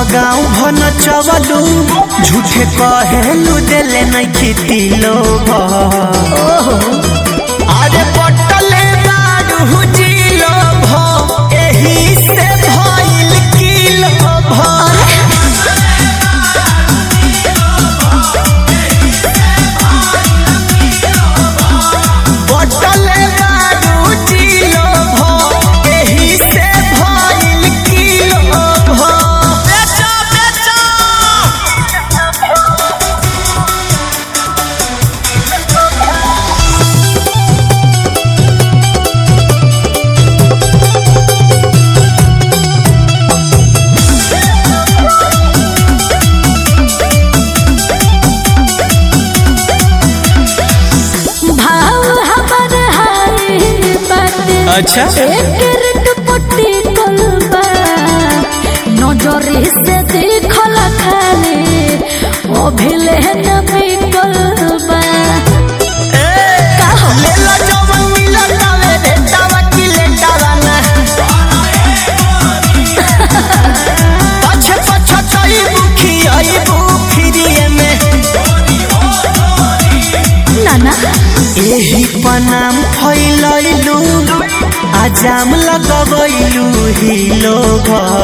गाँव भन चवलू झूठे कहेलू देले नहीं खेती लोग अरे पटले बारू जिलो भ एही से भइल किलो भ पटले बारू जिलो भ एही से भइल किलो भ अच्छा पट्टी कलबा नजरी से देखल खाली अभिले न बिकलबा ले लो जवन मिलल तावे देतावा की लेटावा ना पछ पछ चई बुखी आई बुखिरिए में नाना एही पनाम फैलैलू आजाम लगबैलू ही लोग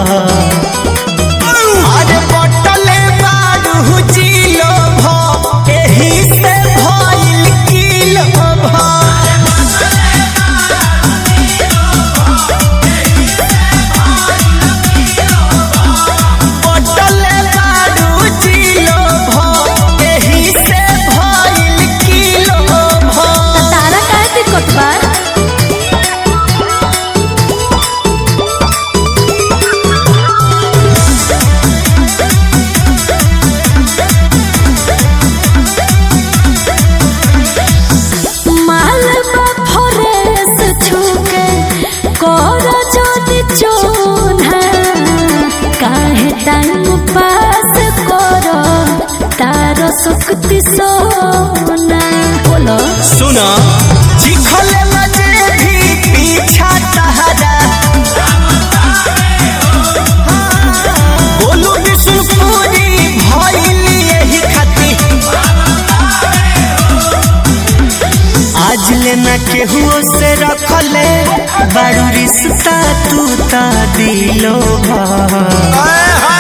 अरे पटले बारू जिलो भ एही से भइल किलो भ पटले बारू जिलो भ एही से भइल किलो भ तारा काहे दिक्कत बा सुक्ति सोना बोलो सुना चिखले मजे भी पीछा तहरा बोलू विष्णुपुरी भइल यही खाती आज लेना केहुओ से रखले बारू रिश्ता तू ता दिलो भा